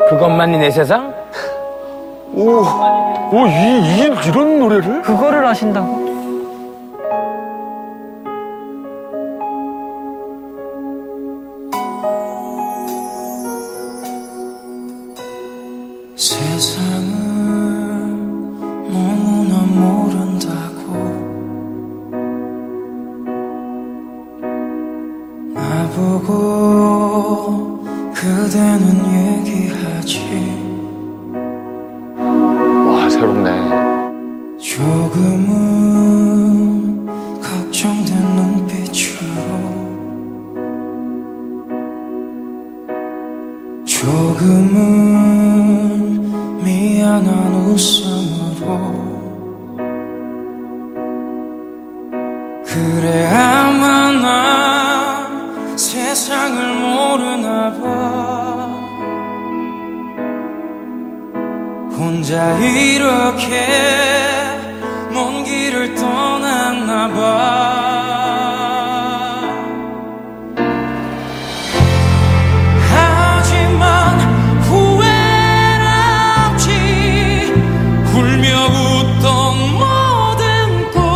그것만이 내 세상? 이런 노래를? 그거를 아신다고? 세상을 너무나 모른다고 나보고 그대는 얘기하지. 와, 새롭네. 조금은 걱정된 눈빛으로 조금은 미안한 웃음으로 그래 아마 난 세상을 모르나 봐. 혼자 이렇게 먼 길을 떠났나 봐. 하지만 후회는 없지. 울며 웃던 모든 꿈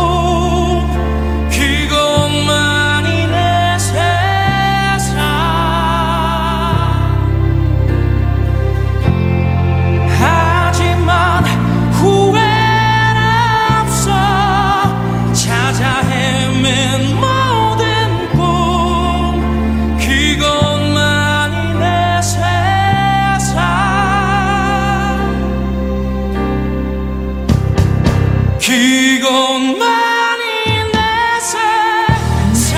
그것만이 내 세상. 하지만 후회는 없어. 찾아 헤맨 모든 꿈 그것만이 내 세상. 그것만이 내 세상.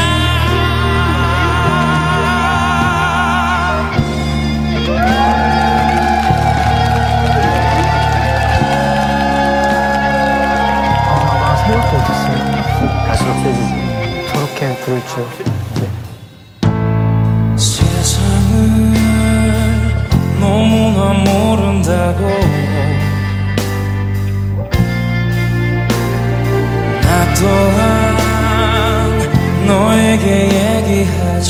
나 생각도 못했어요. 갈수록 세지지. 저렇게 부를 줄. 세상을 너무나 모른다고 나 또한 너에게 얘기하지.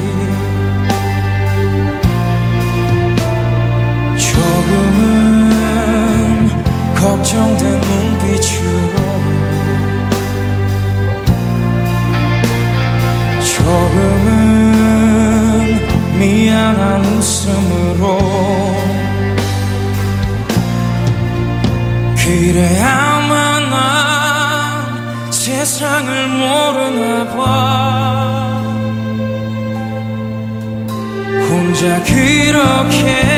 조금은 걱정된 눈빛으로 조금은 미안한 웃음으로 그래 아마 난 세상을 모르나 봐. 혼자 그렇게